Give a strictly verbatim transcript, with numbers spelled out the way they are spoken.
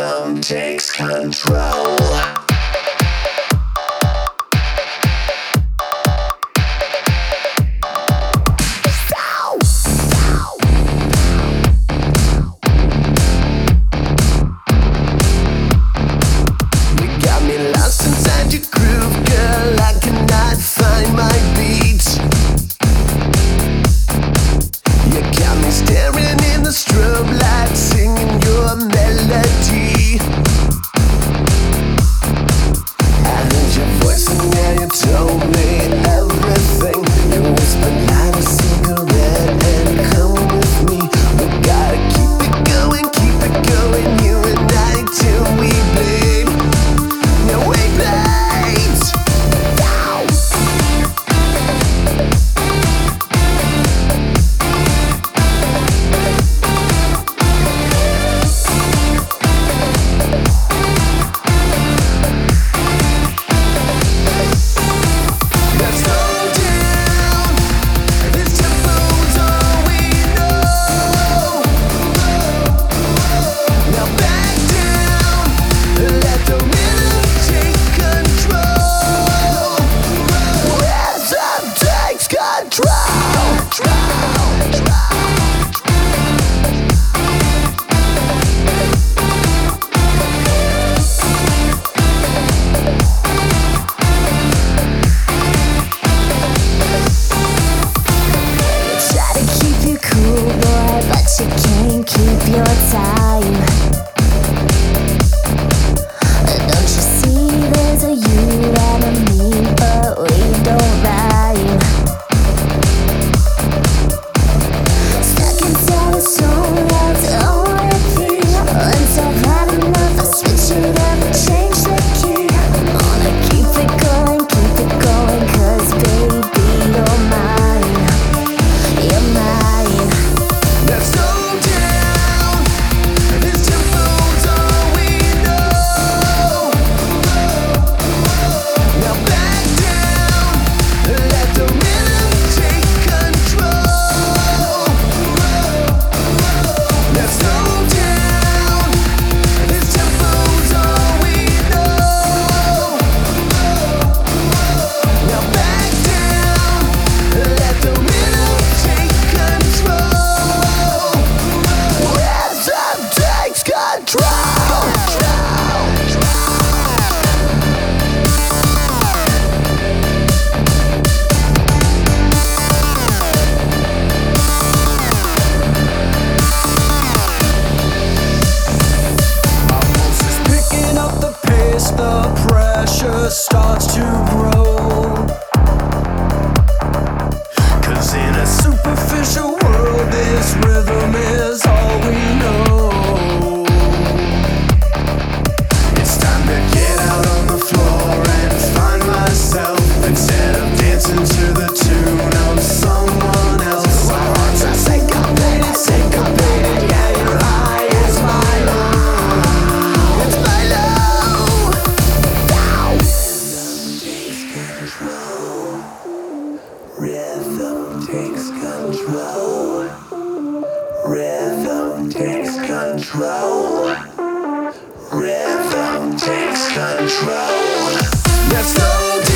Rhythm takes control. You can't keep your time. Don't you see there's a you and a me, but we don't rhyme. Stuck inside a song that's only thing. Once I've had enough, I switch it up and change the key. I wanna keep it going, keep it going, cause baby you're mine, you're mine. Let's slow down. This tempo's all we know. Now back down. Let the rhythm take control. Let's slow down. This tempo's all we know. Now back down. Let the rhythm take control. Rhythm takes control. Our pulse is picking up the pace, the pressure starts to grow. Cause in a superficial world, this rhythm is all we know. It's time to get out on the floor and find myself, instead of dancing to the tune of someone else. Our hearts are syncopated, syncopated, yeah, your high is my low. It's my low. Rhythm takes control. Rhythm takes control. Rhythm takes control. Let's slow down.